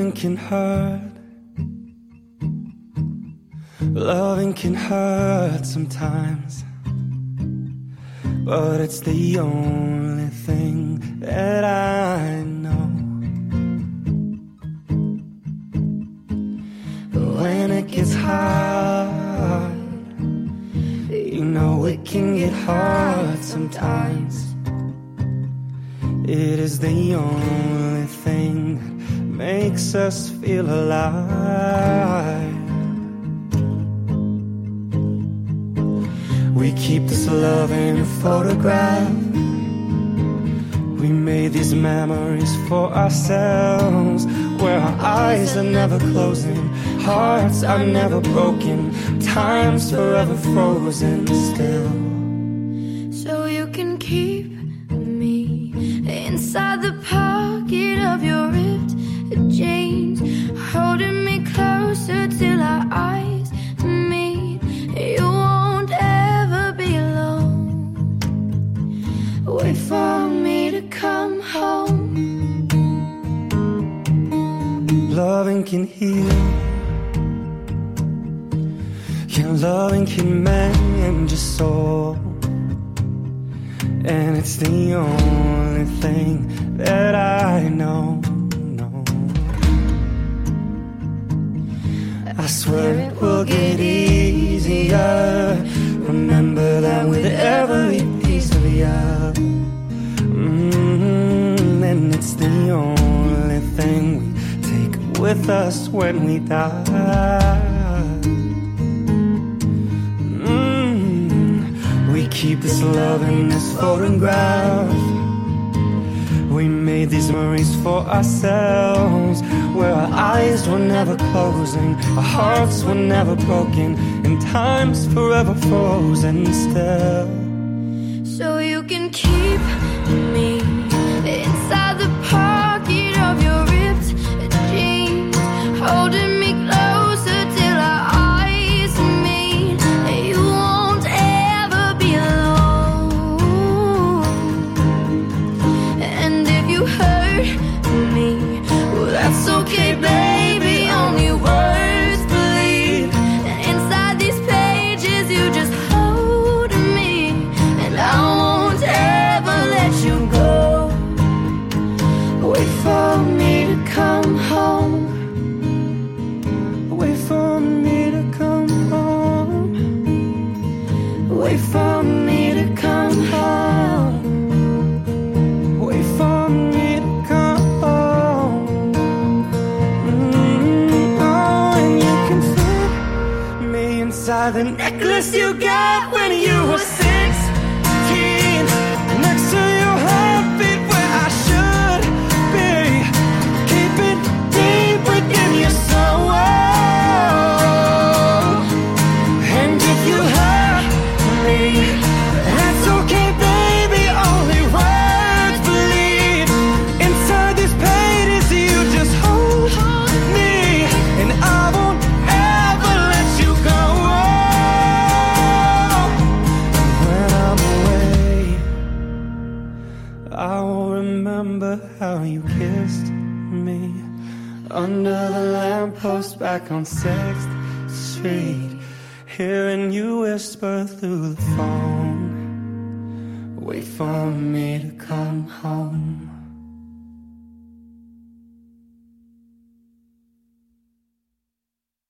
Loving can hurt. Loving can hurt sometimes, but it's the only thing that I know. When it gets hard, you know it can get hard sometimes. It is the only thing that makes us feel alive. We keep this love in a photograph. We made these memories for ourselves, where our eyes are never closing, hearts are never broken, time's forever frozen still. So you can keep me inside the pocket of your ripped jeans, holding me closer till our eyes meet. You won't ever be alone. Wait for me to come home. Loving can heal. Yeah, loving can mend your soul, and it's the only thing that I know. I swear it will get easier. Remember that with every piece of you. And it's the only thing we take with us when we die. We keep this love in this photograph. We made these memories for ourselves, where our eyes were never closing, our hearts were never broken, and time's forever frozen still. So you can keep me inside the pocket of your ripped jeans, holding me closer till our eyes meet. You won't ever be alone. And if you hurt me, well, that's okay, baby. Only words bleed. And inside these pages, you just hold me, and I won't ever let you go. Wait for me to come home. Wait for me to come home. Wait for me to come home. Wait for me to come home. Oh, and you can fit me inside the necklace you got when you were 16, next to your heartbeat where I should be. Keep it deep within your soul. And if you hurt me, that's okay, baby. Only words bleed. Inside these pages, you just hold me, and I won't ever let you go. When I'm away, I will remember how you kissed me under the lamppost back on 6th Street, hearing you whisper through the phone. Wait for me to come home.